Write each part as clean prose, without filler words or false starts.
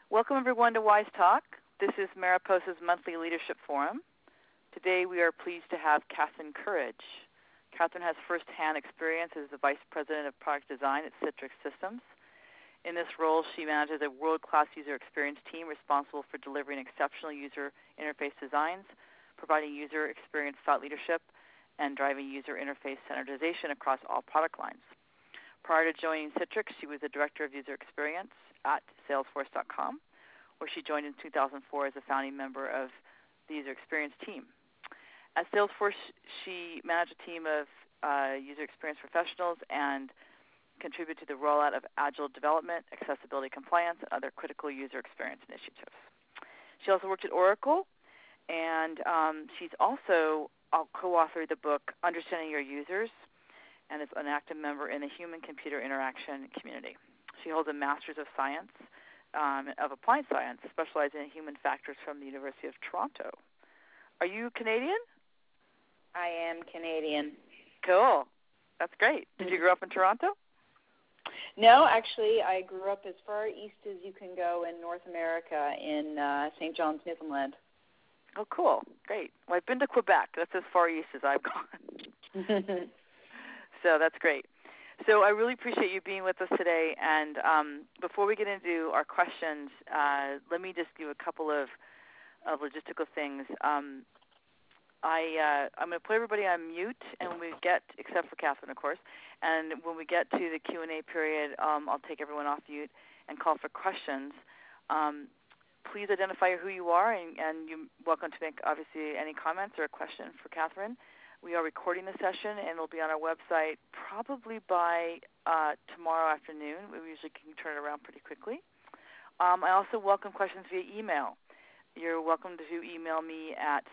Welcome, everyone, to Wise Talk. This is Mariposa's monthly leadership forum. Today, we are pleased to have Catherine Courage. Catherine has firsthand experience as the Vice President of Product Design at Citrix Systems. In this role, she manages a world-class user experience team responsible for delivering exceptional user interface designs, providing user experience thought leadership, and driving user interface standardization across all product lines. Prior to joining Citrix, she was the Director of User Experience at Salesforce.com, where she joined in 2004 as a founding member of the User Experience team. At Salesforce, she managed a team of user experience professionals and contributed to the rollout of agile development, accessibility compliance, and other critical user experience initiatives. She also worked at Oracle, and she's also co-authored the book Understanding Your Users, and is an active member in the Human-Computer Interaction community. She holds a Master's of Science, of Applied Science, specializing in human factors from the University of Toronto. Are you Canadian? I am Canadian. Cool. That's great. Did you grow up in Toronto? No, actually, I grew up as far east as you can go in North America in St. John's, Newfoundland. Oh, cool. Great. Well, I've been to Quebec. That's as far east as I've gone. So that's great. So I really appreciate you being with us today. And before we get into our questions, let me just do a couple of logistical things. I'm going to put everybody on mute, and when we get, except for Catherine, of course, and when we get to the Q&A period, I'll take everyone off mute and call for questions. Please identify who you are, and you're welcome to make, obviously, any comments or a question for Catherine. We are recording the session, and it'll be on our website probably by tomorrow afternoon. We usually can turn it around pretty quickly. I also welcome questions via email. You're welcome to email me at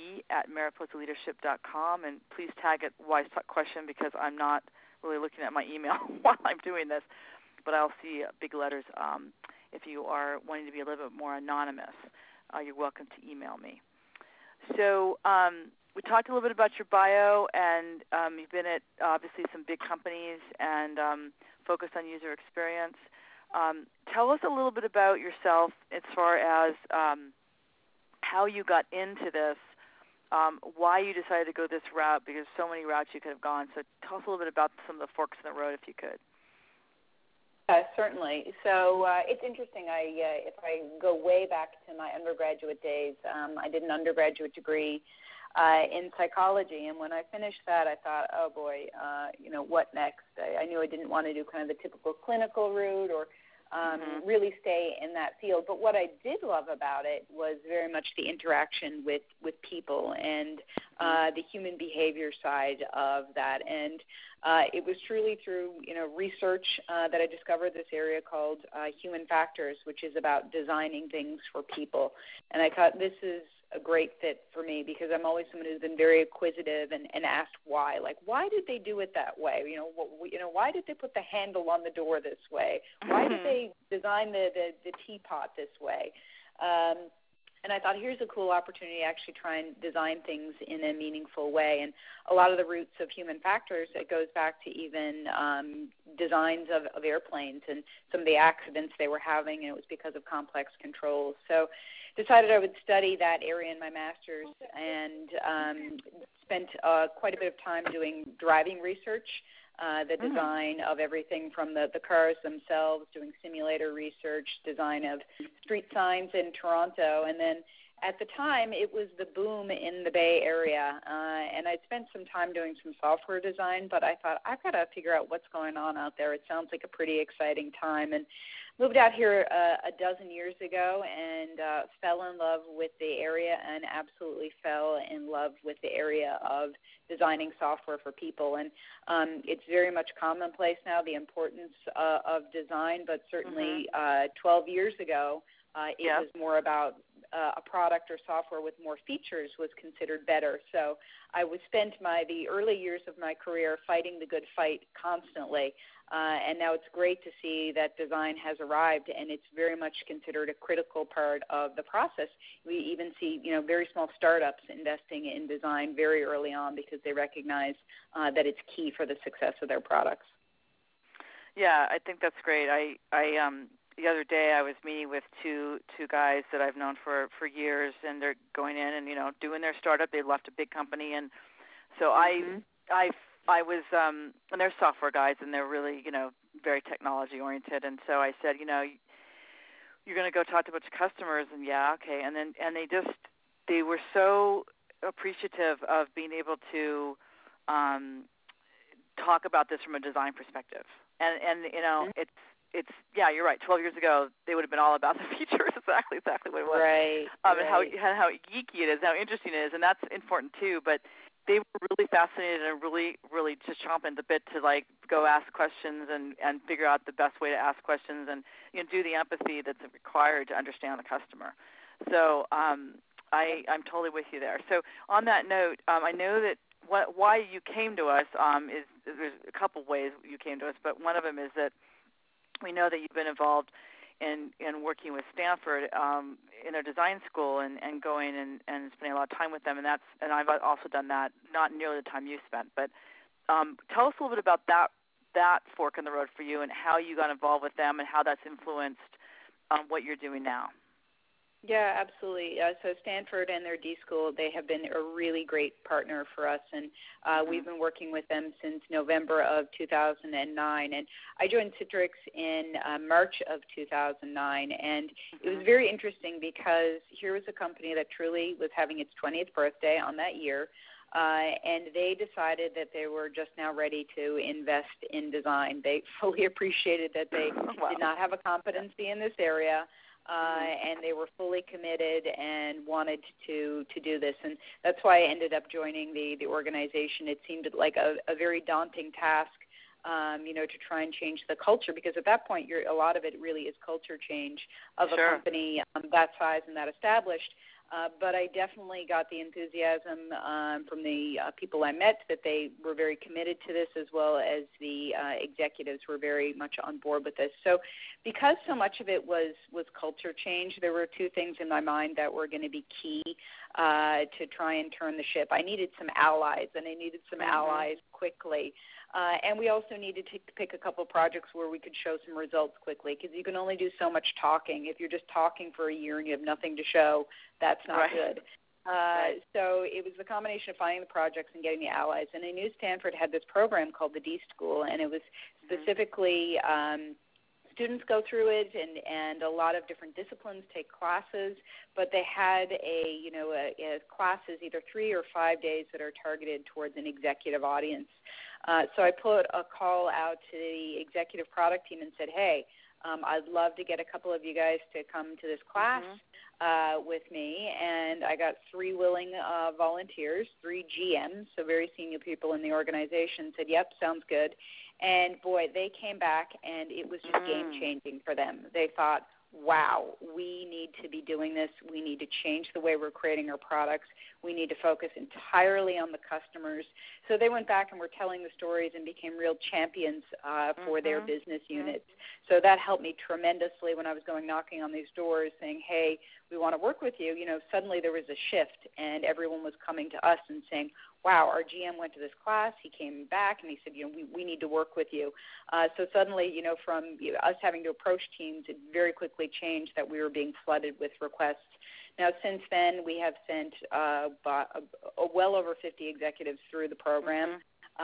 sueb@mariposaleadership.com, and please tag it Wise Talk question because I'm not really looking at my email while I'm doing this, but I'll see big letters. If you are wanting to be a little bit more anonymous, you're welcome to email me. So we talked a little bit about your bio, and you've been at, obviously, some big companies and focused on user experience. Tell us a little bit about yourself as far as how you got into this, why you decided to go this route, because so many routes you could have gone. So tell us a little bit about some of the forks in the road, if you could. Certainly. So it's interesting. If I go way back to my undergraduate days, I did an undergraduate degree in psychology, and when I finished that, I thought, oh boy, what next? I knew I didn't want to do kind of the typical clinical route or really stay in that field. But what I did love about it was very much the interaction with people and the human behavior side of that. And it was truly through research that I discovered this area called human factors, which is about designing things for people. And I thought this is a great fit for me because I'm always someone who's been very acquisitive and asked why. Like, why did they do it that way? Why did they put the handle on the door this way? Why did they design the teapot this way? And I thought, here's a cool opportunity to actually try and design things in a meaningful way. And a lot of the roots of human factors, it goes back to even designs of airplanes and some of the accidents they were having, and it was because of complex controls. So decided I would study that area in my master's and spent quite a bit of time doing driving research, the design of everything from the cars themselves, doing simulator research, design of street signs in Toronto. And then at the time, it was the boom in the Bay Area, and I'd spent some time doing some software design, but I thought, I've got to figure out what's going on out there. It sounds like a pretty exciting time. And moved out here a dozen years ago and fell in love with the area and absolutely fell in love with the area of designing software for people. And it's very much commonplace now, the importance of design, but certainly 12 years ago, it was more about a product or software with more features was considered better. So I would spend the early years of my career fighting the good fight constantly. And now it's great to see that design has arrived, and it's very much considered a critical part of the process. We even see, very small startups investing in design very early on because they recognize that it's key for the success of their products. Yeah, I think that's great. the other day I was meeting with two guys that I've known for years, and they're going in and doing their startup. They left a big company, and so I was and they're software guys, and they're really very technology oriented. And so I said, you're going to go talk to a bunch of customers, and yeah, okay. And they were so appreciative of being able to talk about this from a design perspective. And it's yeah, you're right. 12 years ago, they would have been all about the features, exactly what it was. Right. And how geeky it is, how interesting it is, and that's important too. But they were really fascinated and really just chomping at the bit to go ask questions and figure out the best way to ask questions and do the empathy that's required to understand the customer. So I'm totally with you there. So on that note, I know that why you came to us is there's a couple ways you came to us, but one of them is that we know that you've been involved in working with Stanford in their design school and going and spending a lot of time with them, and I've also done that, not nearly the time you spent. But tell us a little bit about that fork in the road for you and how you got involved with them and how that's influenced what you're doing now. Yeah, absolutely. So Stanford and their D School, they have been a really great partner for us, and we've been working with them since November of 2009. And I joined Citrix in March of 2009, and it was very interesting because here was a company that truly was having its 20th birthday on that year, and they decided that they were just now ready to invest in design. They fully appreciated that they did not have a competency in this area, and they were fully committed and wanted to do this. And that's why I ended up joining the organization. It seemed like a very daunting task, to try and change the culture, because at that point, a lot of it really is culture change of a company that size and that established. But I definitely got the enthusiasm from the people I met that they were very committed to this, as well as the executives were very much on board with this. So because so much of it was culture change, there were two things in my mind that were going to be key to try and turn the ship. I needed some allies, and I needed some allies quickly. And we also needed to pick a couple projects where we could show some results quickly, because you can only do so much talking. If you're just talking for a year and you have nothing to show, that's not good. So it was the combination of finding the projects and getting the allies. And I knew Stanford had this program called the D School, and it was specifically students go through it, and a lot of different disciplines take classes, but they had a classes, either 3 or 5 days, that are targeted towards an executive audience. So I put a call out to the executive product team and said, hey, I'd love to get a couple of you guys to come to this class with me. And I got 3 willing volunteers, 3 GMs, so very senior people in the organization, said, yep, sounds good. And, boy, they came back, and it was just game-changing for them. They thought, wow, we need to be doing this. We need to change the way we're creating our products. We need to focus entirely on the customers. So they went back and were telling the stories and became real champions for their business units. So that helped me tremendously when I was going knocking on these doors saying, hey, we want to work with you. Suddenly there was a shift, and everyone was coming to us and saying, wow, our GM went to this class, he came back, and he said, we need to work with you. So suddenly, from us having to approach teams, it very quickly changed that we were being flooded with requests. Now, since then, we have sent well over 50 executives through the program.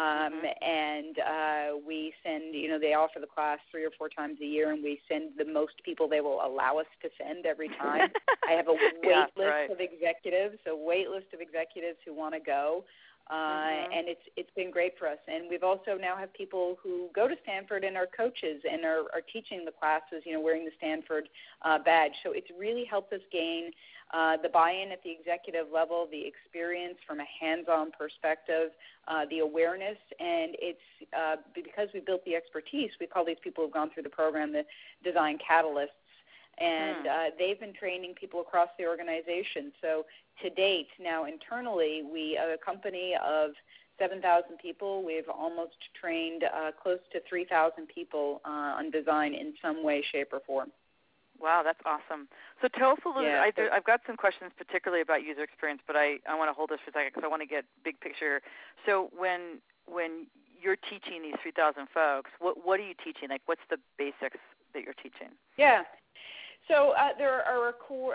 And we send, they offer the class 3 or 4 times a year, and we send the most people they will allow us to send every time. I have a wait list of executives, who want to go. And it's been great for us. And we've also now have people who go to Stanford and are coaches and are teaching the classes, wearing the Stanford badge. So it's really helped us gain the buy-in at the executive level, the experience from a hands-on perspective, the awareness, and it's because we built the expertise, we call these people who have gone through the program the design catalysts, and they've been training people across the organization. So to date, now internally, we are a company of 7,000 people. We've almost trained close to 3,000 people on design in some way, shape, or form. Wow, that's awesome. So tell us a little bit. I've got some questions particularly about user experience, but I want to hold this for a second because I want to get big picture. So when you're teaching these 3,000 folks, what are you teaching? Like, what's the basics that you're teaching? Yeah. So there are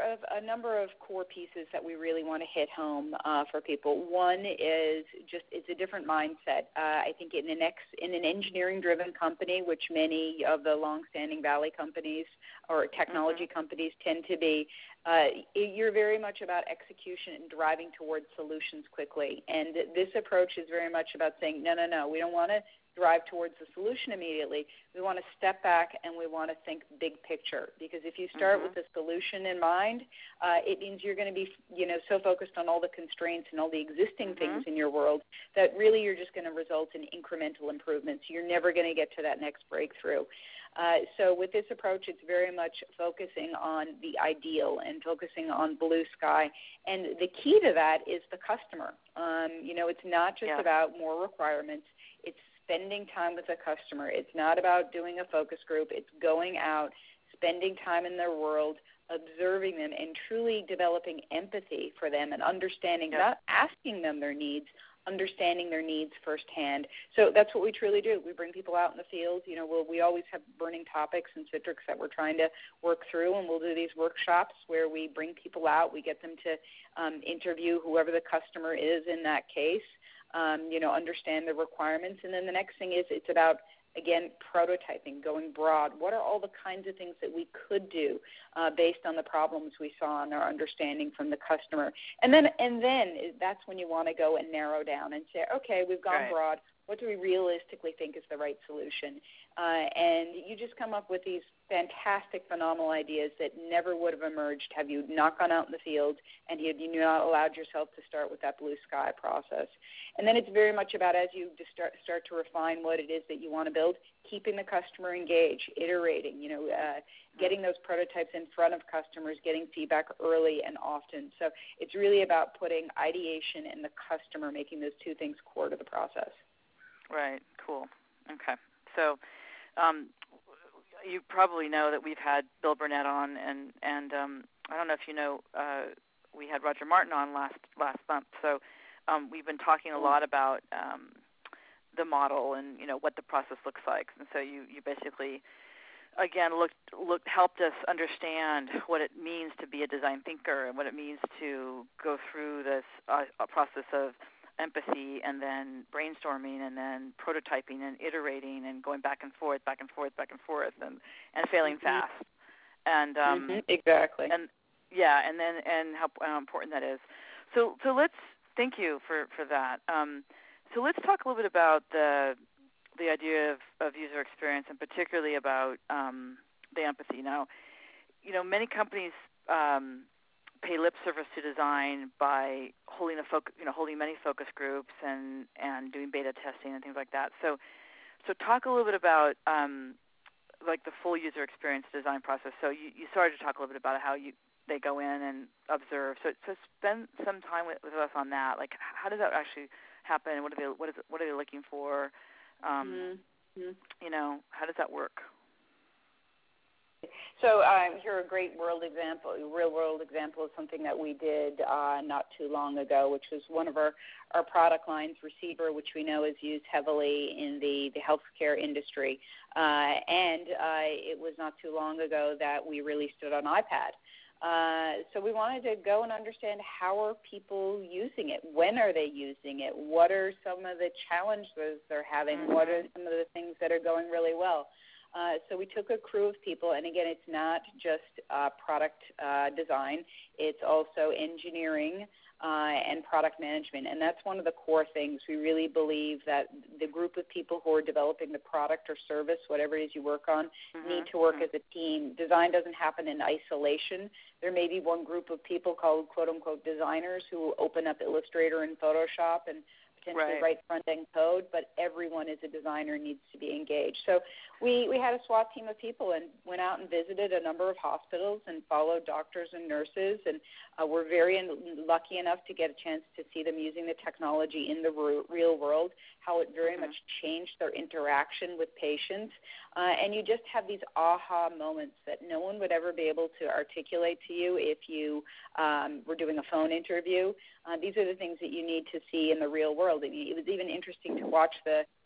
a number of core pieces that we really want to hit home for people. One is just it's a different mindset. I think in an engineering-driven company, which many of the long-standing Valley companies or technology companies tend to be, you're very much about execution and driving towards solutions quickly. And this approach is very much about saying, no, we don't want to drive towards the solution immediately. We want to step back and we want to think big picture, because if you start with the solution in mind, it means you're going to be, so focused on all the constraints and all the existing things in your world that really you're just going to result in incremental improvements. You're never going to get to that next breakthrough. So with this approach, it's very much focusing on the ideal and focusing on blue sky. And the key to that is the customer. It's not just about more requirements. It's spending time with the customer. It's not about doing a focus group. It's going out, spending time in their world, observing them, and truly developing empathy for them and understanding, not asking them their needs, understanding their needs firsthand. So that's what we truly do. We bring people out in the field. We always have burning topics in Citrix that we're trying to work through, and we'll do these workshops where we bring people out. We get them to interview whoever the customer is in that case, understand the requirements. And then the next thing is it's about, again, prototyping, going broad. What are all the kinds of things that we could do based on the problems we saw and our understanding from the customer? And then that's when you want to go and narrow down and say, okay, we've gone broad. What do we realistically think is the right solution? And you just come up with these fantastic, phenomenal ideas that never would have emerged have you not gone out in the field and you not allowed yourself to start with that blue sky process. And then it's very much about, as you just start to refine what it is that you want to build, keeping the customer engaged, iterating, getting those prototypes in front of customers, getting feedback early and often. So it's really about putting ideation and the customer, making those two things core to the process. Right. Cool. Okay. So you probably know that we've had Bill Burnett on, and I don't know if you know, we had Roger Martin on last month. So we've been talking a lot about the model and what the process looks like. And so you basically, again, helped us understand what it means to be a design thinker and what it means to go through this process of empathy and then brainstorming and then prototyping and iterating and going back and forth and failing fast. And exactly. And how important that is. So let's thank you for that. So let's talk a little bit about the idea of user experience and particularly about the empathy. Now, many companies pay lip service to design by holding many focus groups and doing beta testing and things like that. So talk a little bit about like the full user experience design process. So you started to talk a little bit about how they go in and observe. So spend some time with us on that. Like, how does that actually happen? What are they looking for? How does that work? So here a great real-world example of something that we did not too long ago, which was one of our product lines, Receiver, which we know is used heavily in the healthcare industry. And it was not too long ago that we released it on iPad. So we wanted to go and understand how are people using it? When are they using it? What are some of the challenges they're having? What are some of the things that are going really well? So we took a crew of people, and again, it's not just product design. It's also engineering and product management, and that's one of the core things. We really believe that the group of people who are developing the product or service, whatever it is you work on, need to work as a team. Design doesn't happen in isolation. There may be one group of people called quote-unquote designers who open up Illustrator and Photoshop and potentially write front-end code, but everyone as a designer needs to be engaged. So we had a SWAT team of people and went out and visited a number of hospitals and followed doctors and nurses, and we're very lucky enough to get a chance to see them using the technology in the real world, how it very much changed their interaction with patients. And you just have these aha moments that no one would ever be able to articulate to you if you were doing a phone interview. These are the things that you need to see in the real world. It was even interesting to watch the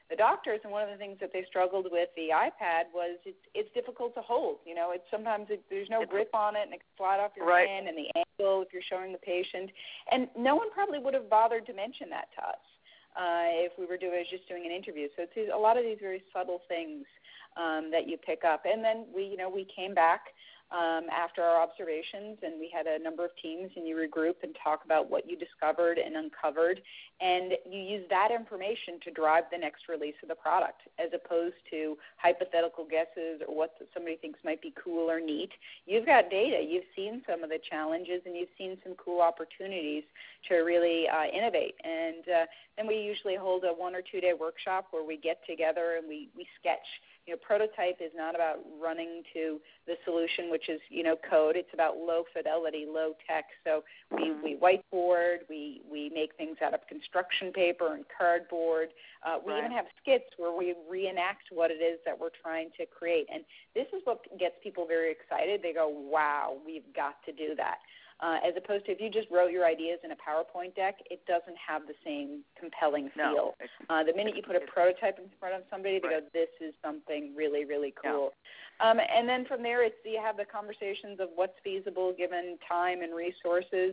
the doctors, and one of the things that they struggled with the iPad was it's difficult to hold. There's no grip on it, and it can slide off your hand, and the angle if you're showing the patient. And no one probably would have bothered to mention that to us if we were just doing an interview. So it's a lot of these very subtle things that you pick up. And then we came back after our observations, and we had a number of teams, and you regroup and talk about what you discovered and uncovered, and you use that information to drive the next release of the product, as opposed to hypothetical guesses or what somebody thinks might be cool or neat. You've got data. You've seen some of the challenges, and you've seen some cool opportunities to really innovate. And then we usually hold a 1 or 2 day workshop where we get together and we sketch. Prototype is not about running to the solution, which is, code. It's about low fidelity, low tech. So we whiteboard, we make things out of construction paper and cardboard. We even have skits where we reenact what it is that we're trying to create. And this is what gets people very excited. They go, wow, we've got to do that. As opposed to if you just wrote your ideas in a PowerPoint deck, it doesn't have the same compelling feel. The minute you put a prototype in front of somebody, they go, this is something really, really cool. And then from there, you have the conversations of what's feasible given time and resources,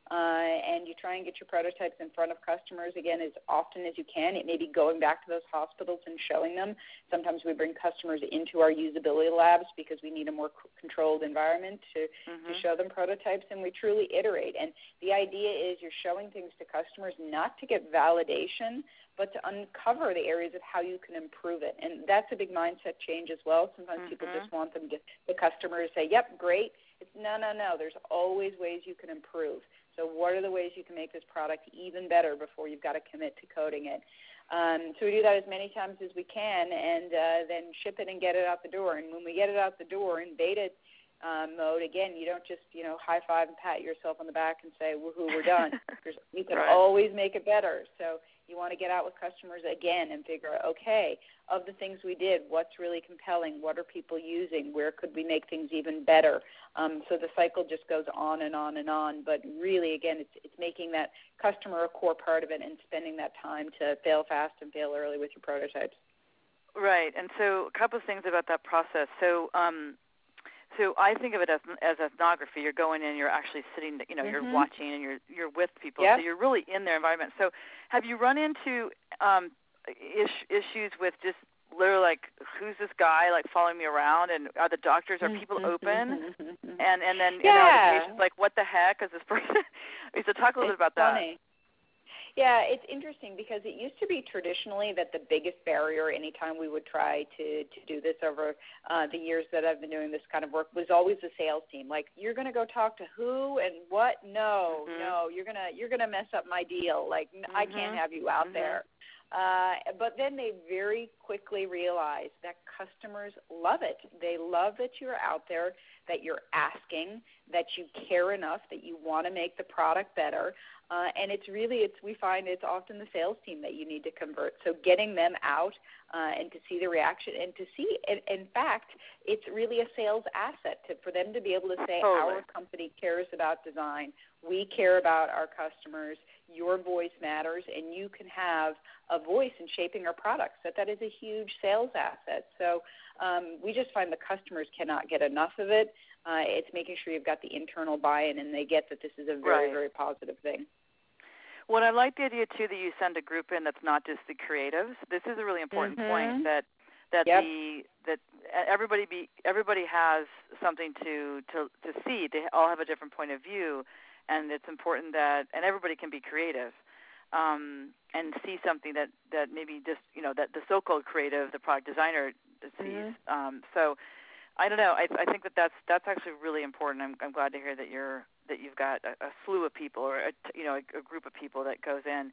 and you try and get your prototypes in front of customers, again, as often as you can. It may be going back to those hospitals and showing them. Sometimes we bring customers into our usability labs because we need a more controlled environment to show them prototypes, and we truly iterate. And the idea is you're showing things to customers not to get validation, but to uncover the areas of how you can improve it. And that's a big mindset change as well. Sometimes people just want the customer to say, yep, great. It's no. There's always ways you can improve. So what are the ways you can make this product even better before you've got to commit to coding it? So we do that as many times as we can, and then ship it and get it out the door. And when we get it out the door in beta mode, again, you don't just high five and pat yourself on the back and say, woohoo, we're done. You can always make it better. So you want to get out with customers again and figure out, okay, of the things we did, what's really compelling? What are people using? Where could we make things even better? So the cycle just goes on and on and on. But really, again, it's making that customer a core part of it and spending that time to fail fast and fail early with your prototypes. Right. And so a couple of things about that process. So I think of it as ethnography. You're going in, you're actually sitting, you're watching, and you're with people. Yep. So you're really in their environment. So have you run into issues with just literally like, who's this guy like following me around, and are the doctors, are people open? And then the patient's like, what the heck is this person? So talk a little bit about funny. that. Yeah, it's interesting because it used to be traditionally that the biggest barrier anytime we would try to do this over the years that I've been doing this kind of work was always the sales team. Like, you're going to go talk to who and what? No, you're gonna mess up my deal. Like, I can't have you out there. But then they very quickly realize that customers love it. They love that you're out there, that you're asking, that you care enough, that you want to make the product better. And we find it's often the sales team that you need to convert. So getting them out and to see the reaction and to see, in fact, it's really a sales asset for them to be able to say, our company cares about design. We care about our customers. Your voice matters, and you can have a voice in shaping our products. That is a huge sales asset. So we just find the customers cannot get enough of it. It's making sure you've got the internal buy-in, and they get that this is a very, very positive thing. Well, I like the idea, too, that you send a group in that's not just the creatives. This is a really important point that everybody has something to see. They all have a different point of view, and it's important that everybody can be creative and see something that maybe just that the so-called creative, the product designer, sees. So I don't know. I think that's actually really important. I'm glad to hear that you've got a slew of people, or a group of people that goes in.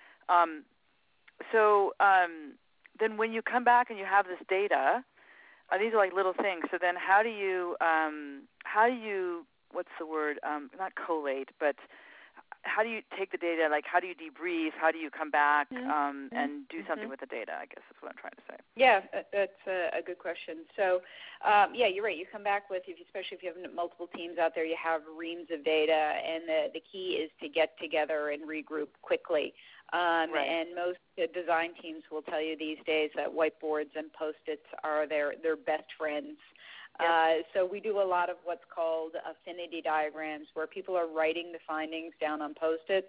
Then when you come back and you have this data, these are like little things. So then how do you what's the word? Not collate, but how do you take the data? Like, how do you debrief? How do you come back and do something Mm-hmm. with the data? I guess that's what I'm trying to say. Yeah, that's a good question. So, yeah, you're right. You come back with, especially if you have multiple teams out there, you have reams of data, and the key is to get together and regroup quickly. Right. And most design teams will tell you these days that whiteboards and Post-its are their best friends. Yep. So we do a lot of what's called affinity diagrams, where people are writing the findings down on Post-its,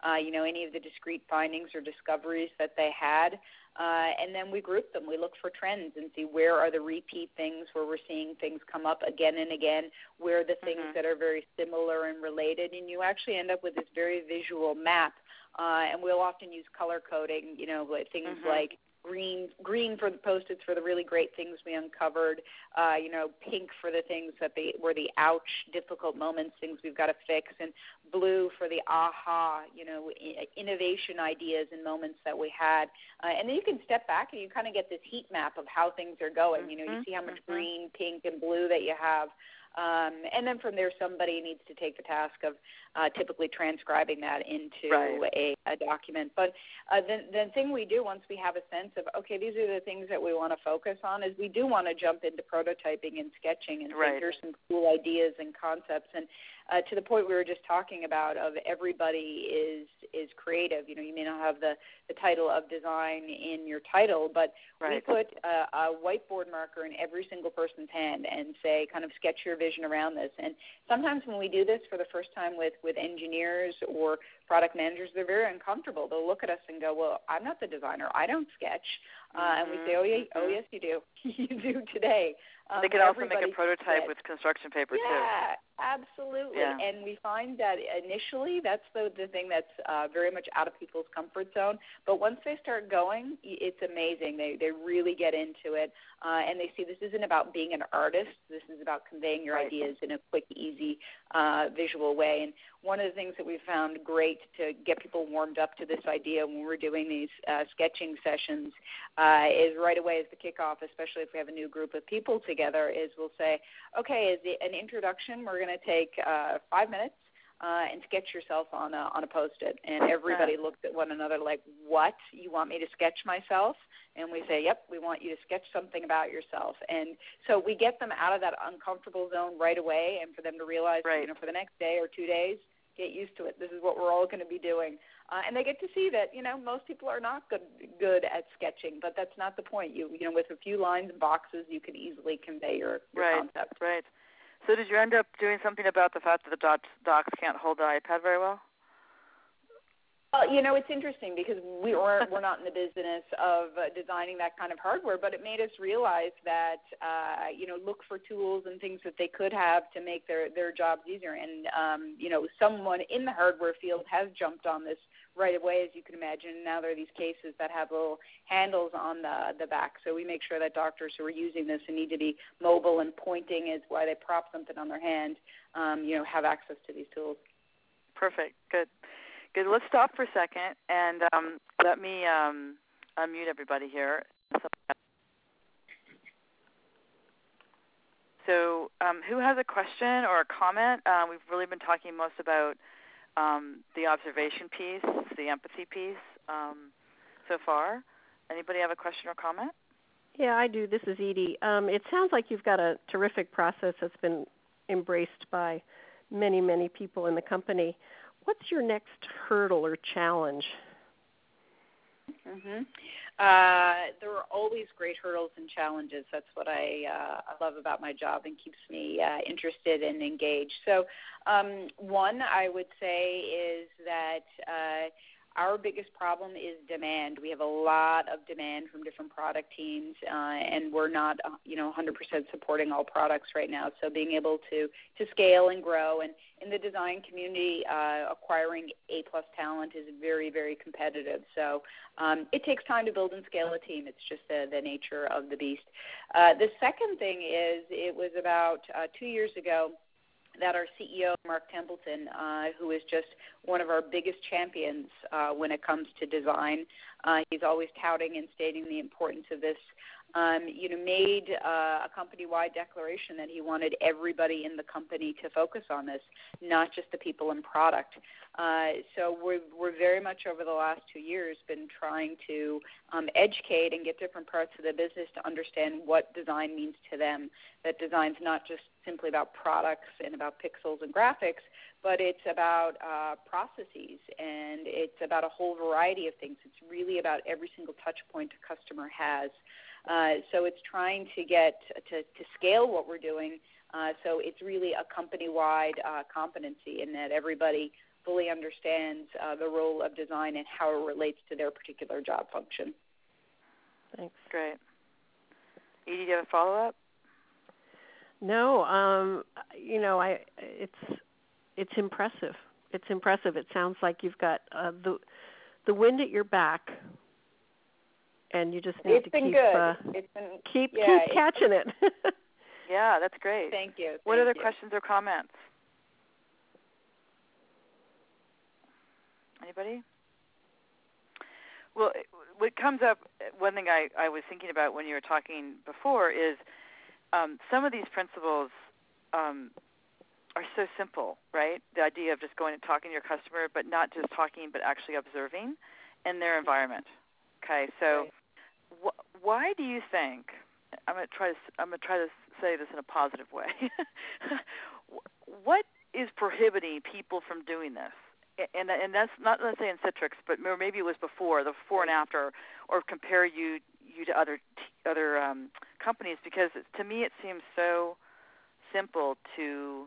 any of the discrete findings or discoveries that they had, and then we group them. We look for trends and see where are the repeat things, where we're seeing things come up again and again, where are the things that are very similar and related, and you actually end up with this very visual map. And we'll often use color coding, things like green for the Post-its for the really great things we uncovered, pink for the things that were the ouch, difficult moments, things we've got to fix, and blue for the aha, innovation ideas and moments that we had. And then you can step back and you kind of get this heat map of how things are going. You see how much green, pink, and blue that you have. And then from there, somebody needs to take the task of typically transcribing that into a document. But the thing we do once we have a sense of, okay, these are the things that we want to focus on, is we do want to jump into prototyping and sketching and say, here's some cool ideas and concepts. And to the point we were just talking about of everybody is creative. You may not have the title of design in your title, but we put a whiteboard marker in every single person's hand and say, kind of sketch your vision around this. And sometimes when we do this for the first time with engineers or product managers, they're very uncomfortable. They'll look at us and go, well, I'm not the designer. I don't sketch. And we say, oh, yes, you do. You do today. They can also make a prototype with construction paper, too. Yeah, absolutely. Yeah. And we find that initially that's the thing that's very much out of people's comfort zone. But once they start going, it's amazing. They really get into it, and they see this isn't about being an artist. This is about conveying your ideas in a quick, easy, visual way. And one of the things that we found great to get people warmed up to this idea when we're doing these sketching sessions is right away as the kickoff, especially if we have a new group of people together, is we'll say, okay, as an introduction, we're going to take 5 minutes and sketch yourself on a Post-it. And everybody looks at one another like, what? You want me to sketch myself? And we say, yep, we want you to sketch something about yourself. And so we get them out of that uncomfortable zone right away, and for them to realize, for the next day or 2 days, get used to it. This is what we're all going to be doing. And they get to see that, most people are not good at sketching, but that's not the point. With a few lines and boxes, you can easily convey your concept. Right. So did you end up doing something about the fact that the docs can't hold the iPad very well? Well, it's interesting because we're not in the business of designing that kind of hardware, but it made us realize that, look for tools and things that they could have to make their jobs easier. And, someone in the hardware field has jumped on this right away, as you can imagine. Now there are these cases that have little handles on the back. So we make sure that doctors who are using this and need to be mobile and pointing is why they prop something on their hand, have access to these tools. Perfect. Good. Let's stop for a second and let me unmute everybody here. So who has a question or a comment? We've really been talking most about the observation piece, the empathy piece so far. Anybody have a question or comment? Yeah, I do. This is Edie. It sounds like you've got a terrific process that's been embraced by many, many people in the company. What's your next hurdle or challenge? There are always great hurdles and challenges. That's what I love about my job and keeps me interested and engaged. So one I would say is that our biggest problem is demand. We have a lot of demand from different product teams, and we're not 100% supporting all products right now. So being able to scale and grow, and in the design community, acquiring A-plus talent is very, very competitive. So it takes time to build and scale a team. It's just the nature of the beast. The second thing is it was about 2 years ago that our CEO, Mark Templeton, who is just one of our biggest champions when it comes to design, he's always touting and stating the importance of this made a company-wide declaration that he wanted everybody in the company to focus on this, not just the people in product. So we're very much over the last 2 years been trying to educate and get different parts of the business to understand what design means to them, that design's not just simply about products and about pixels and graphics, but it's about processes, and it's about a whole variety of things. It's really about every single touch point a customer has. So it's trying to get to scale what we're doing, so it's really a company-wide competency in that everybody fully understands the role of design and how it relates to their particular job function. Thanks. Great. Edie, do you have a follow-up? No, it's impressive. It's impressive. It sounds like you've got the wind at your back, and you just need to keep catching it. Yeah, that's great. Thank you. What other questions or comments? Anybody? Well, what comes up, one thing I was thinking about when you were talking before is some of these principles are so simple, right? The idea of just going and talking to your customer, but not just talking, but actually observing in their environment. Okay, so why do you think? I'm going to try to say this in a positive way. What is prohibiting people from doing this? And that's not, let's say in Citrix, but maybe it was the before and after, or compare you to other companies, because to me it seems so simple to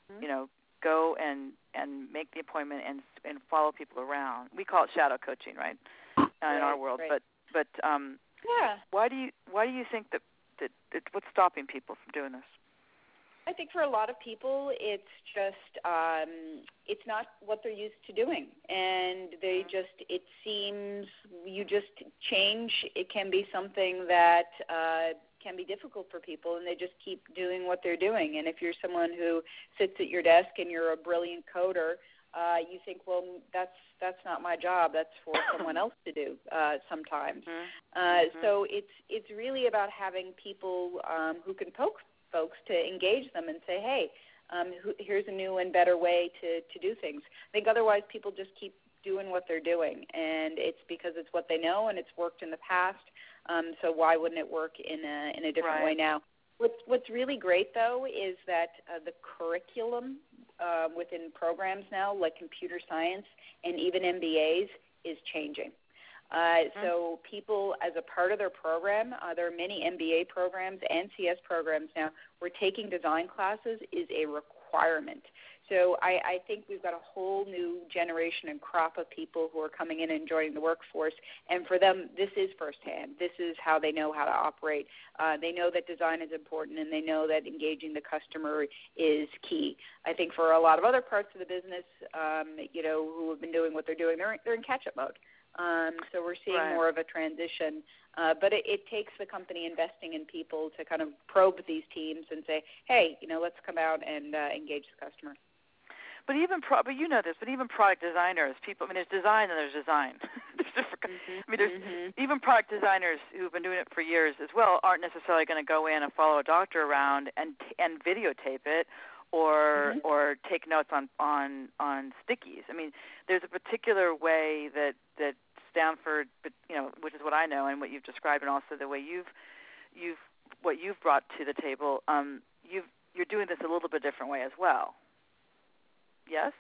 go and make the appointment and follow people around. We call it shadow coaching, right? In our world, right. but why do you think that what's stopping people from doing this? I think for a lot of people, it's just it's not what they're used to doing, and it seems you just change. It can be something that can be difficult for people, and they just keep doing what they're doing. And if you're someone who sits at your desk and you're a brilliant coder, you think, well, that's not my job. That's for someone else to do sometimes. So it's really about having people who can poke folks to engage them and say, hey, here's a new and better way to do things. I think otherwise people just keep doing what they're doing, and it's because it's what they know and it's worked in the past. So why wouldn't it work in a different way now? What's really great, though, is that the curriculum within programs now, like computer science and even MBAs, is changing. So people, as a part of their program, there are many MBA programs and CS programs now where taking design classes is a requirement. So I think we've got a whole new generation and crop of people who are coming in and joining the workforce, and for them, this is firsthand. This is how they know how to operate. They know that design is important, and they know that engaging the customer is key. I think for a lot of other parts of the business, who have been doing what they're doing, they're in catch-up mode. So we're seeing more of a transition. But it takes the company investing in people to kind of probe these teams and say, hey, let's come out and engage the customer. But even but you know this. But even product designers, people. I mean, there's design and there's design. There's different. I mean, there's even product designers who've been doing it for years as well aren't necessarily going to go in and follow a doctor around and videotape it or take notes on stickies. I mean, there's a particular way that Stanford, which is what I know and what you've described, and also the way what you've brought to the table. You're doing this a little bit different way as well. Yes?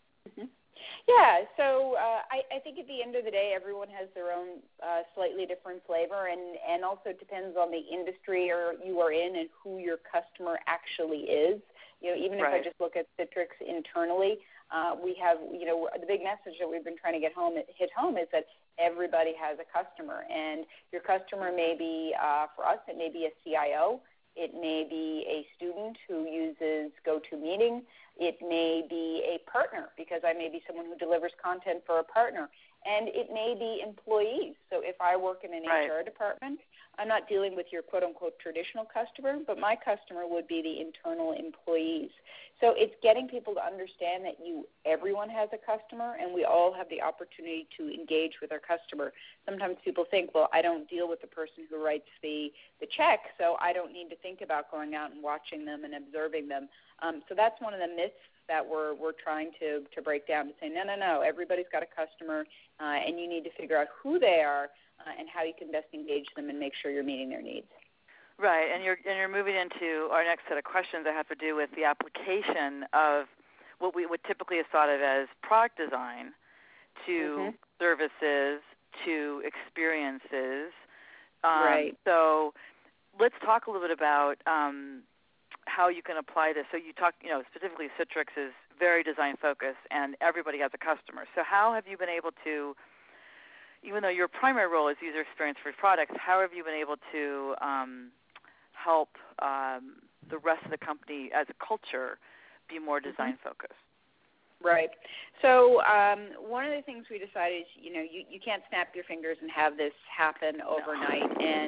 Yeah, so I think at the end of the day, everyone has their own slightly different flavor, and also depends on the industry you are in and who your customer actually is. Even if I just look at Citrix internally, we have, the big message that we've been trying to hit home is that everybody has a customer, and your customer may be, for us, it may be a CIO. It may be a student who uses GoToMeeting. It may be a partner, because I may be someone who delivers content for a partner. And it may be employees. So if I work in an HR department, I'm not dealing with your quote-unquote traditional customer, but my customer would be the internal employees. So it's getting people to understand that everyone has a customer, and we all have the opportunity to engage with our customer. Sometimes people think, well, I don't deal with the person who writes the check, so I don't need to think about going out and watching them and observing them. So that's one of the myths that we're trying to break down, to say, no, everybody's got a customer, and you need to figure out who they are and how you can best engage them and make sure you're meeting their needs. Right, and you're moving into our next set of questions that have to do with the application of what we would typically have thought of as product design to services, to experiences. Right. So let's talk a little bit about how you can apply this. So you talk, specifically Citrix is very design focused, and everybody has a customer. So how have you been able to, even though your primary role is user experience for products, how have you been able to help the rest of the company as a culture be more design focused? Right. So one of the things we decided is, you can't snap your fingers and have this happen overnight. No. And,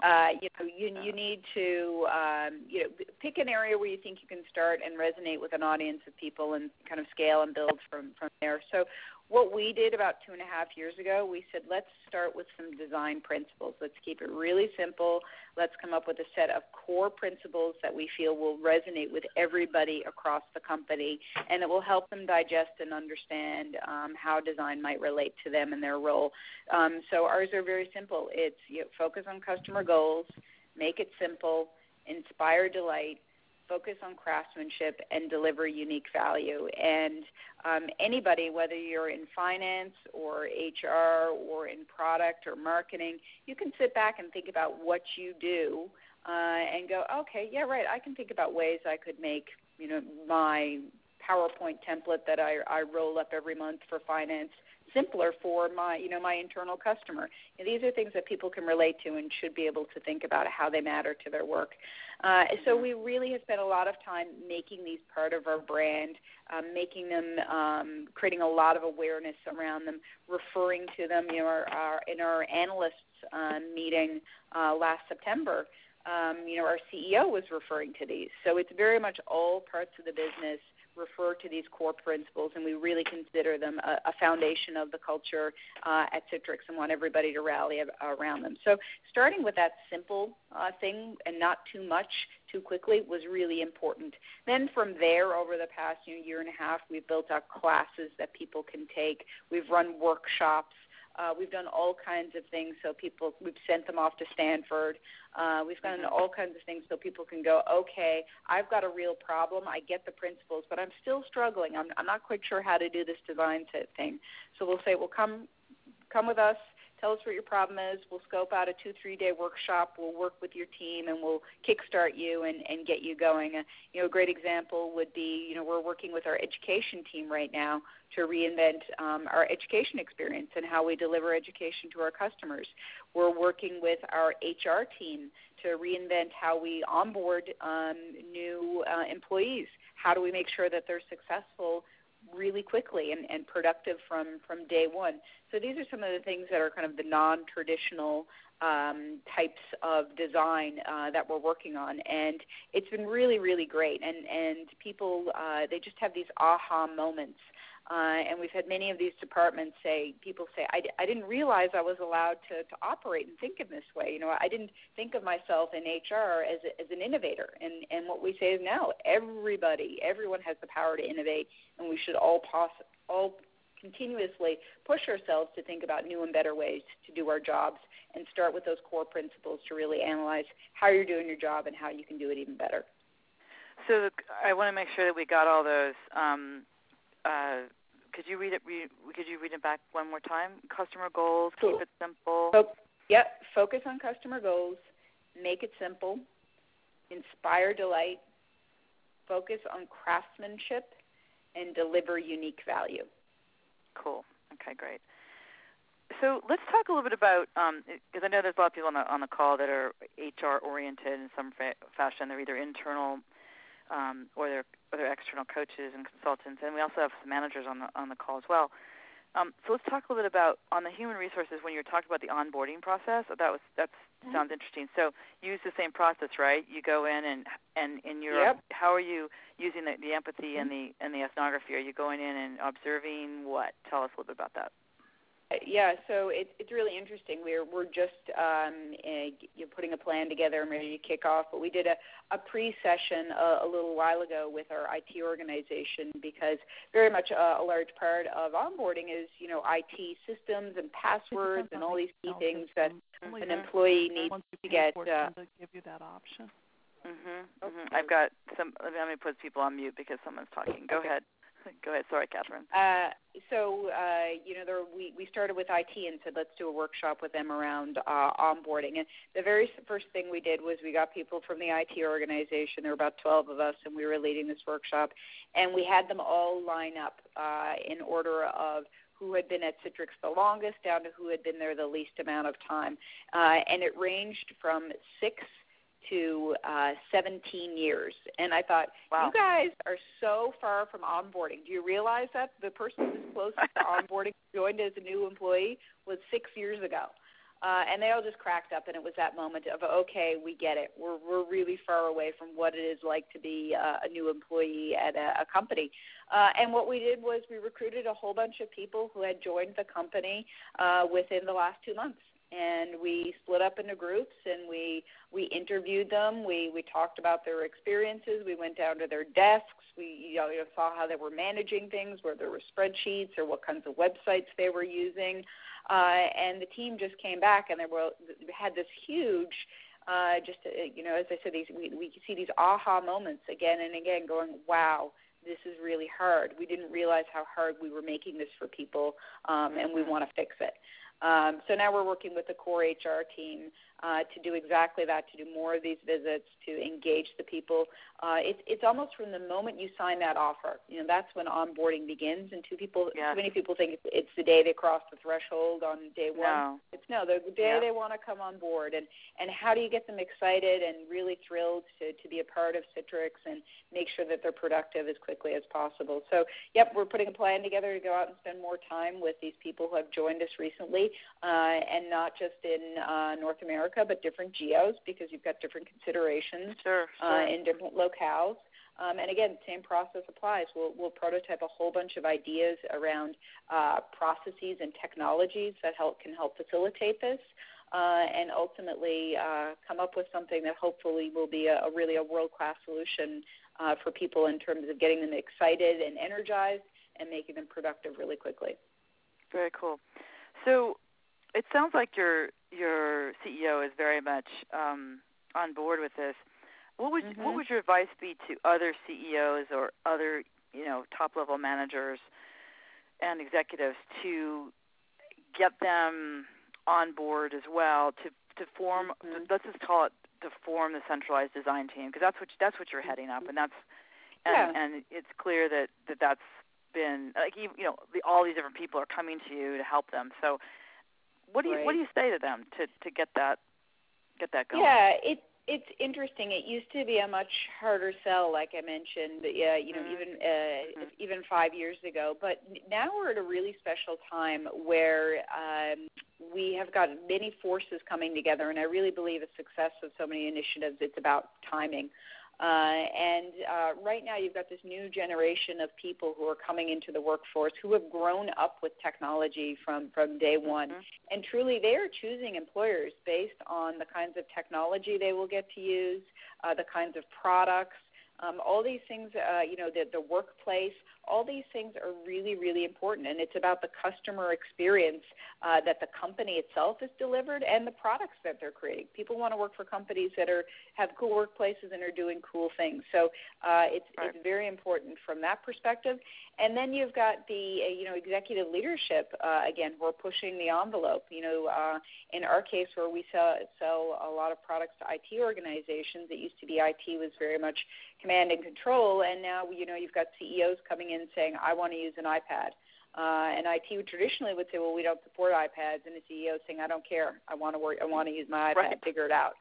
you need to, pick an area where you think you can start and resonate with an audience of people and kind of scale and build from there. So what we did about 2.5 years ago, we said, let's start with some design principles. Let's keep it really simple. Let's come up with a set of core principles that we feel will resonate with everybody across the company, and it will help them digest and understand how design might relate to them and their role. So ours are very simple. It's focus on customer goals, make it simple, inspire delight, focus on craftsmanship, and deliver unique value. And anybody, whether you're in finance or HR or in product or marketing, you can sit back and think about what you do and go, okay, yeah, right, I can think about ways I could make, my PowerPoint template that I roll up every month for finance simpler for my internal customer. And these are things that people can relate to and should be able to think about how they matter to their work. So we really have spent a lot of time making these part of our brand, making them, creating a lot of awareness around them, referring to them. In our analysts meeting last September, our CEO was referring to these. So it's very much all parts of the business refer to these core principles, and we really consider them a foundation of the culture at Citrix and want everybody to rally around them. So starting with that simple thing and not too much too quickly was really important. Then from there, over the past year and a half, we've built out classes that people can take. We've run workshops. We've done all kinds of things so we've sent them off to Stanford. We've done all kinds of things so people can go, okay, I've got a real problem. I get the principles, but I'm still struggling. I'm not quite sure how to do this design thing. So we'll say, well, come with us. Tell us what your problem is. We'll scope out a 2-3 day workshop. We'll work with your team, and we'll kickstart you and get you going. A great example would be, we're working with our education team right now to reinvent our education experience and how we deliver education to our customers. We're working with our HR team to reinvent how we onboard new employees. How do we make sure that they're successful really quickly and productive from day one? So these are some of the things that are kind of the non-traditional types of design that we're working on, and it's been really, really great. And people, they just have these aha moments. And we've had many of these departments people say, I didn't realize I was allowed to operate and think in this way. I didn't think of myself in HR as an innovator. And what we say is now, everyone has the power to innovate, and we should all continuously push ourselves to think about new and better ways to do our jobs and start with those core principles to really analyze how you're doing your job and how you can do it even better. So I want to make sure that we got all those. Could you read it? Could you read it back one more time? Customer goals, cool. Keep it simple. Focus on customer goals, make it simple, inspire delight, focus on craftsmanship, and deliver unique value. Cool. Okay, great. So let's talk a little bit about, because I know there's a lot of people on the call that are HR oriented in some fashion. They're either internal or their external coaches and consultants, and we also have some managers on the call as well. So let's talk a little bit about on the human resources when you're talking about the onboarding process. That sounds interesting. So you use the same process, right? You go in and in your how are you using the empathy and the ethnography? Are you going in and observing what? Tell us a little bit about that. Yeah, so it's really interesting. We're just putting a plan together and ready to kick off. But we did a pre-session a little while ago with our IT organization because very much a large part of onboarding is IT systems and passwords and all these key things that an employee needs to get. To give you that option. I've got some. Let me put people on mute because someone's talking. Go ahead. Go ahead. Sorry, Catherine. We started with IT and said, let's do a workshop with them around onboarding. And the very first thing we did was we got people from the IT organization. There were about 12 of us, and we were leading this workshop. And we had them all line up in order of who had been at Citrix the longest down to who had been there the least amount of time. And it ranged from 6 to 17 years. And I thought, wow, you guys are so far from onboarding. Do you realize that the person who's closest to onboarding joined as a new employee was 6 years ago? And they all just cracked up, and it was that moment of, okay, we get it. We're really far away from what it is like to be a new employee at a company. And what we did was we recruited a whole bunch of people who had joined the company within the last 2 months. And we split up into groups, and we interviewed them. We talked about their experiences. We went down to their desks. We saw how they were managing things, whether there were spreadsheets or what kinds of websites they were using. And the team just came back, and they had this huge, as I said, we see these aha moments again and again going, wow, this is really hard. We didn't realize how hard we were making this for people, and we want to fix it. So now we're working with the core HR team to do exactly that, to do more of these visits, to engage the people. It's almost from the moment you sign that offer. That's when onboarding begins, and too many people think it's the day they cross the threshold on day one. No. The day they want to come on board. And how do you get them excited and really thrilled to be a part of Citrix and make sure that they're productive as quickly as possible? So, we're putting a plan together to go out and spend more time with these people who have joined us recently, and not just in North America, but different geos, because you've got different considerations in different locales. And again, same process applies. We'll prototype a whole bunch of ideas around processes and technologies that can help facilitate this, and ultimately come up with something that hopefully will be a world-class solution for people in terms of getting them excited and energized and making them productive really quickly. Very cool. So it sounds like your CEO is very much on board with this. What would your advice be to other CEOs or other top-level managers and executives to get them on board as well to form? Let's just call it to form the centralized design team, because that's what you're heading up, and it's clear that's been all these different people are coming to you to help them. So what do you say to them to get that going? Yeah, it's interesting. It used to be a much harder sell, like I mentioned, even 5 years ago. But now we're at a really special time where we have got many forces coming together, and I really believe the success of so many initiatives, it's about timing. And right now you've got this new generation of people who are coming into the workforce who have grown up with technology from day one. And truly they are choosing employers based on the kinds of technology they will get to use, the kinds of products, all these things, the workplace, all these things are really, really important. And it's about the customer experience that the company itself has delivered and the products that they're creating. People want to work for companies that have cool workplaces and are doing cool things. So it's very important from that perspective. And then you've got the executive leadership, again, who are pushing the envelope. In our case, where we sell a lot of products to IT organizations, it used to be IT was very much command and control, and now you've got CEOs coming in saying, I want to use an iPad. And IT traditionally would say, well, we don't support iPads, and the CEO saying, I don't care. I want to use my iPad, figure it out.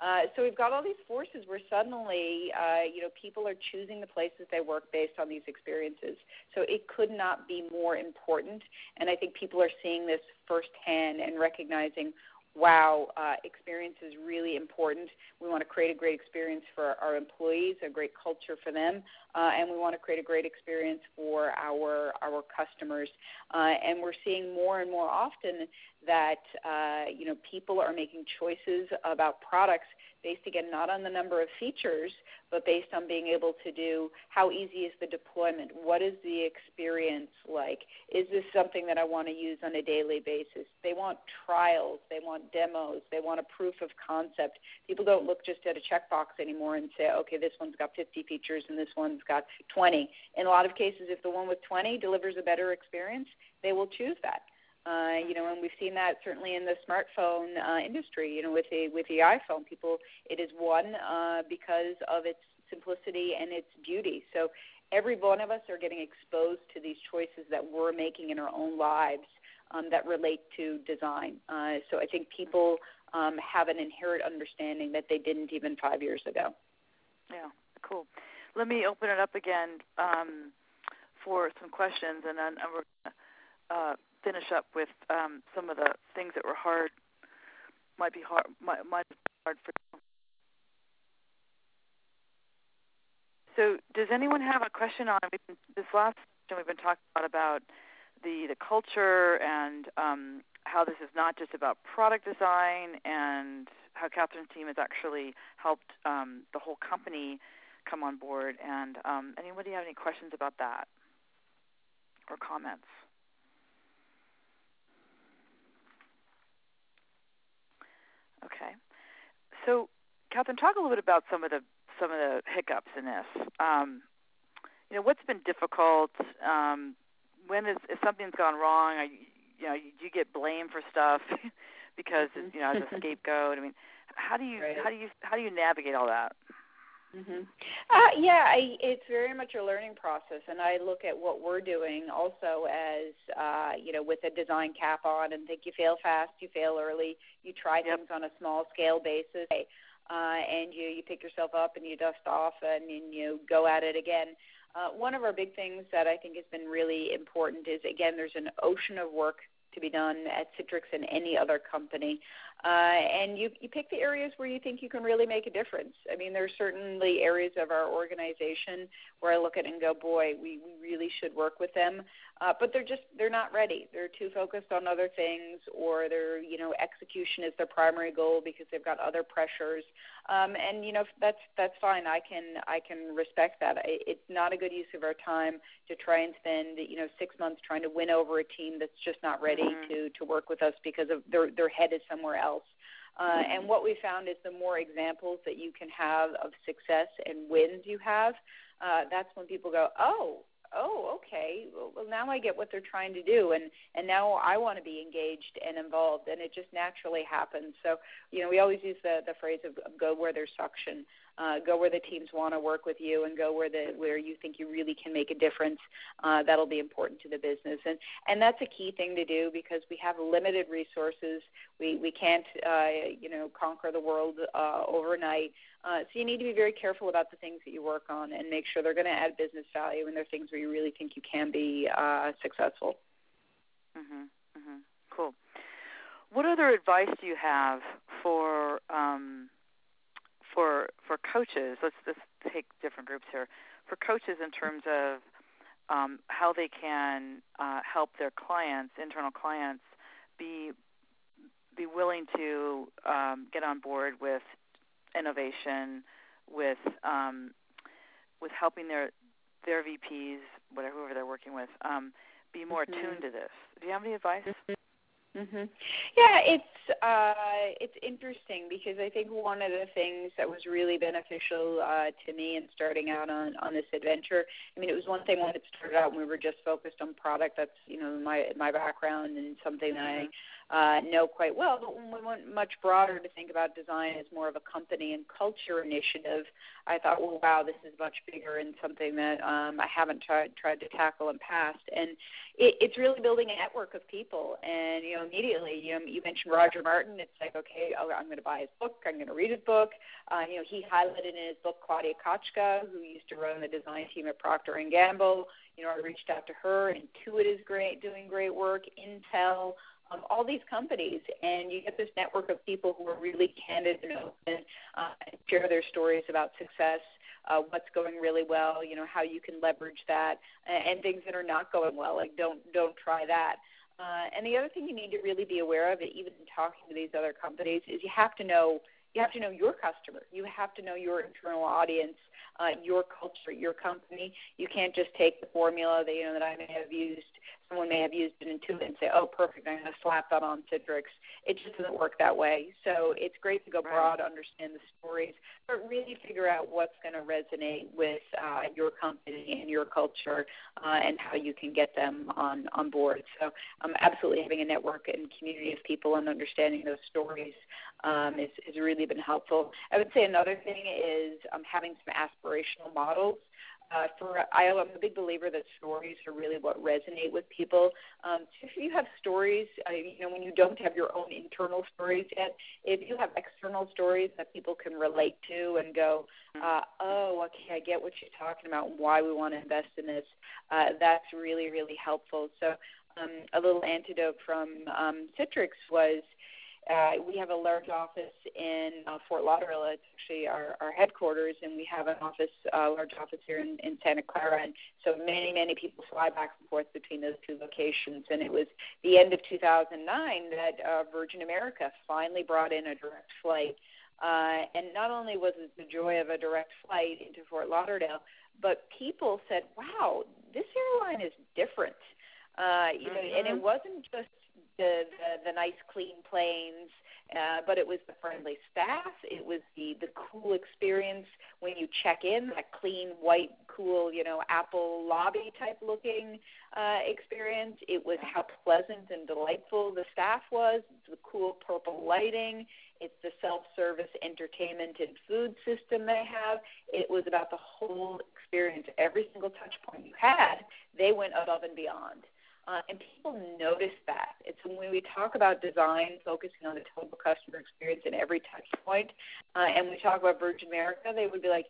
So we've got all these forces where suddenly, people are choosing the places they work based on these experiences. So it could not be more important, and I think people are seeing this firsthand and recognizing, wow, experience is really important. We want to create a great experience for our employees, a great culture for them, and we want to create a great experience for our customers. And we're seeing more and more often that, people are making choices about products based, again, not on the number of features, but based on being able to do how easy is the deployment, what is the experience like, is this something that I want to use on a daily basis. They want trials, they want demos, they want a proof of concept. People don't look just at a checkbox anymore and say, okay, this one's got 50 features and this one's got 20. In a lot of cases, if the one with 20 delivers a better experience, they will choose that. And we've seen that certainly in the smartphone industry. With the iPhone, it is won because of its simplicity and its beauty. So every one of us are getting exposed to these choices that we're making in our own lives that relate to design. So I think people have an inherent understanding that they didn't even 5 years ago. Yeah, cool. Let me open it up again for some questions, and then we're going to finish up with some of the things that were hard, might be hard for you. So does anyone have a question on this last question we've been talking about the culture and how this is not just about product design, and how Catherine's team has actually helped the whole company come on board, and anybody have any questions about that or comments? Okay. So, Catherine, talk a little bit about some of the hiccups in this. What's been difficult? If something's gone wrong, you get blamed for stuff because as a scapegoat. I mean, how do you navigate all that? Mm-hmm. It's very much a learning process, and I look at what we're doing also as, with a design cap on, and think you fail fast, you fail early, you try things on a small scale basis, and you pick yourself up and you dust off and you go at it again. One of our big things that I think has been really important is, again, there's an ocean of work to be done at Citrix and any other company. And you pick the areas where you think you can really make a difference. I mean, there are certainly areas of our organization where I look at it and go, boy, we really should work with them. But they're not ready. They're too focused on other things, or their execution is their primary goal because they've got other pressures. And that's fine. I can respect that. It's not a good use of our time to try and spend 6 months trying to win over a team that's just not ready to work with us because of their head is somewhere else. And what we found is the more examples that you can have of success and wins you have, that's when people go, oh, okay, well, now I get what they're trying to do, and now I want to be engaged and involved, and it just naturally happens. So, we always use the phrase of go where there's suction, go where the teams want to work with you, and go where you think you really can make a difference. That'll be important to the business, and that's a key thing to do because we have limited resources. We can't conquer the world overnight. So you need to be very careful about the things that you work on and make sure they're going to add business value and they're things where you really think you can be successful. Cool. What other advice do you have for coaches? Let's take different groups here. For coaches in terms of how they can help their clients, internal clients, be willing to get on board with innovation, with helping their VPs, whoever they're working with, be more attuned to this. Do you have any advice? Yeah, it's interesting because I think one of the things that was really beneficial to me in starting out on this adventure, I mean, it was one thing when it started out when we were just focused on product. That's my background and something that I know quite well. But when we went much broader to think about design as more of a company and culture initiative, I thought, well, wow, this is much bigger and something that I haven't tried to tackle in past. And it's really building a network of people. And immediately. You mentioned Roger Martin. It's like, okay, I'm going to buy his book. I'm going to read his book. He highlighted in his book Claudia Kotchka, who used to run the design team at Procter & Gamble. I reached out to her. Intuit is great, doing great work. Intel, all these companies, and you get this network of people who are really candid and open, and share their stories about success, what's going really well, how you can leverage that, and things that are not going well, like don't try that. And the other thing you need to really be aware of, even in talking to these other companies, is you have to know your customer. You have to know your internal audience, your culture, your company. You can't just take the formula that I may have used. Someone may have used it in Intuit and say, oh, perfect, I'm going to slap that on Citrix. It just doesn't work that way. So it's great to go broad, understand the stories, but really figure out what's going to resonate with your company and your culture, and how you can get them on board. So absolutely having a network and community of people and understanding those stories has really been helpful. I would say another thing is having some aspirational models. I'm a big believer that stories are really what resonate with people. If you have stories, when you don't have your own internal stories yet, if you have external stories that people can relate to and go, oh, okay, I get what you're talking about and why we want to invest in this, that's really, really helpful. So a little antidote from Citrix was, we have a large office in Fort Lauderdale. It's actually our headquarters, and we have a large office here in Santa Clara. And so many, many people fly back and forth between those two locations. And it was the end of 2009 that Virgin America finally brought in a direct flight. And not only was it the joy of a direct flight into Fort Lauderdale, but people said, wow, this airline is different. And it wasn't just the nice, clean planes, but it was the friendly staff. It was the cool experience when you check in, that clean, white, cool, Apple lobby type looking experience. It was how pleasant and delightful the staff was. It's the cool purple lighting. It's the self-service entertainment and food system they have. It was about the whole experience. Every single touch point you had, they went above and beyond. And people notice that. It's when we talk about design, focusing on the total customer experience in every touch point, and we talk about Virgin America, they would be like,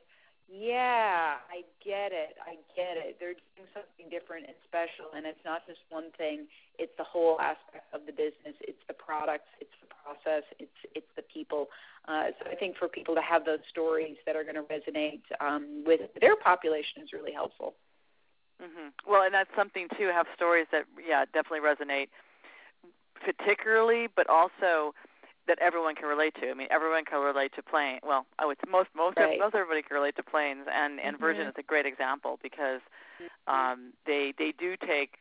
yeah, I get it. They're doing something different and special, and it's not just one thing. It's the whole aspect of the business. It's the products. It's the process. It's the people. So I think for people to have those stories that are going to resonate with their population is really helpful. Mm-hmm. Well, and that's something, too, have stories that, definitely resonate particularly, but also that everyone can relate to. I mean, everyone can relate to planes. Well, I would most everybody can relate to planes, and Virgin is a great example because they do take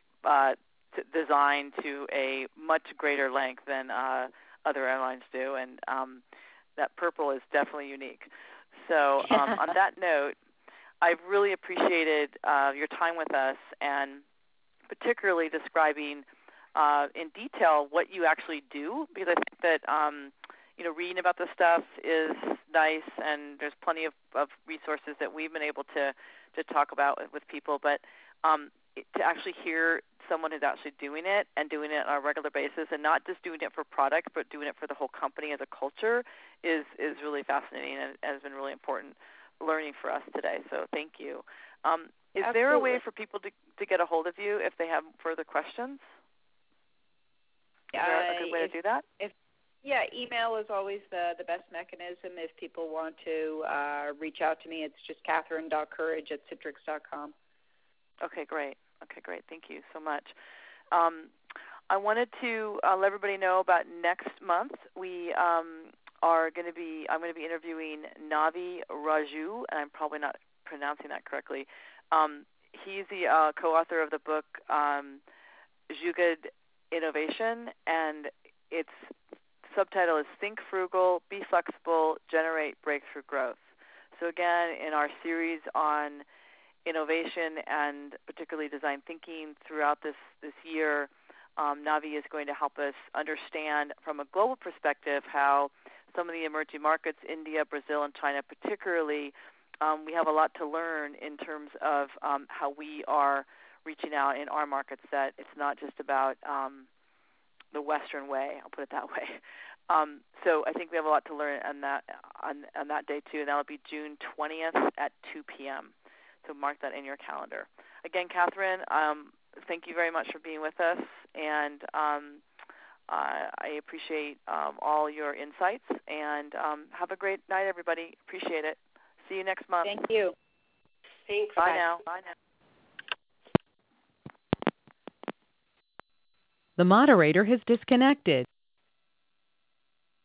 design to a much greater length than other airlines do, and that purple is definitely unique. So on that note, I've really appreciated your time with us, and particularly describing in detail what you actually do, because I think that reading about this stuff is nice, and there's plenty of resources that we've been able to talk about with people, but to actually hear someone who's actually doing it and doing it on a regular basis, and not just doing it for product, but doing it for the whole company as a culture is really fascinating and has been really important learning for us today. So thank you. Is Absolutely. there a way for people to get a hold of you if they have further questions? Is there a good way to do that? Email is always the best mechanism. If people want to reach out to me, it's just Catherine.Courage@citrix.com. Okay, great. Thank you so much. I wanted to let everybody know about next month. I'm going to be interviewing Navi Raju, and I'm probably not pronouncing that correctly. He's the co-author of the book Jugaad Innovation, and its subtitle is Think Frugal, Be Flexible, Generate Breakthrough Growth. So again, in our series on innovation and particularly design thinking throughout this year, Navi is going to help us understand from a global perspective how some of the emerging markets, India, Brazil, and China particularly, we have a lot to learn in terms of how we are reaching out in our markets, that it's not just about the Western way. I'll put it that way. So I think we have a lot to learn on that day too, and that'll be June 20th at 2 p.m. So mark that in your calendar. Again, Catherine, thank you very much for being with us, and I appreciate all your insights. And have a great night, everybody. Appreciate it. See you next month. Thank you. Thanks. Bye now. Bye now. The moderator has disconnected.